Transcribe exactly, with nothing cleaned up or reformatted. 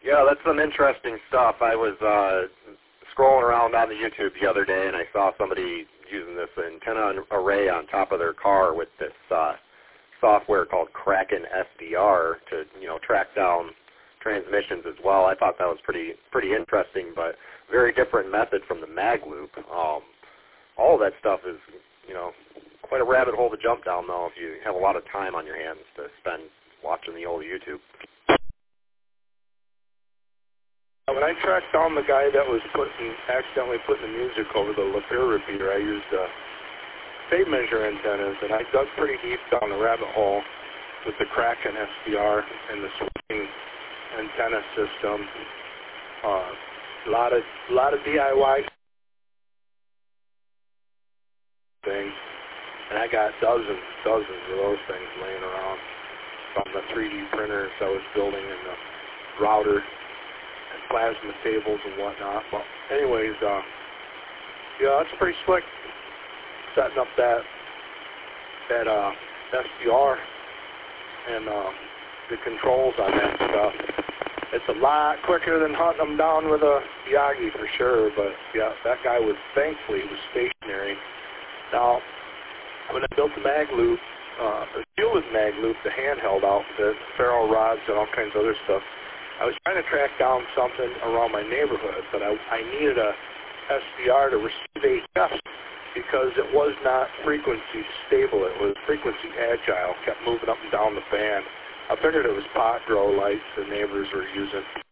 Yeah, that's some interesting stuff. I was uh, scrolling around on the YouTube the other day, and I saw somebody using this antenna array on top of their car with this uh, software called Kraken S D R to, you know, track down transmissions as well. I thought that was pretty pretty interesting, but very different method from the mag loop. Um, all of that stuff is, you know, quite a rabbit hole to jump down, though, if you have a lot of time on your hands to spend watching the old YouTube. When I tracked down the guy that was putting, accidentally putting the music over the Lapeer repeater, I used uh, tape measure antennas, and I dug pretty deep down the rabbit hole with the Kraken S D R and the swing antenna system. Uh, a lot of, a lot of D I Y things, and I got dozens, dozens of those things laying around from the three D printers I was building and the router and plasma tables and whatnot. But anyways, uh, yeah, it's pretty slick setting up that that uh, S D R and uh, the controls on that stuff. It's a lot quicker than hunting them down with a Yagi for sure, but yeah, that guy was, thankfully, was stationary. Now, when I built the mag loop, uh, the Hewlett mag loop, the handheld outfit, ferro rods and all kinds of other stuff, I was trying to track down something around my neighborhood, but I, I needed a S D R to receive H Fs because it was not frequency stable. It was frequency agile, kept moving up and down the band. I figured it was pot grow lights the neighbors were using.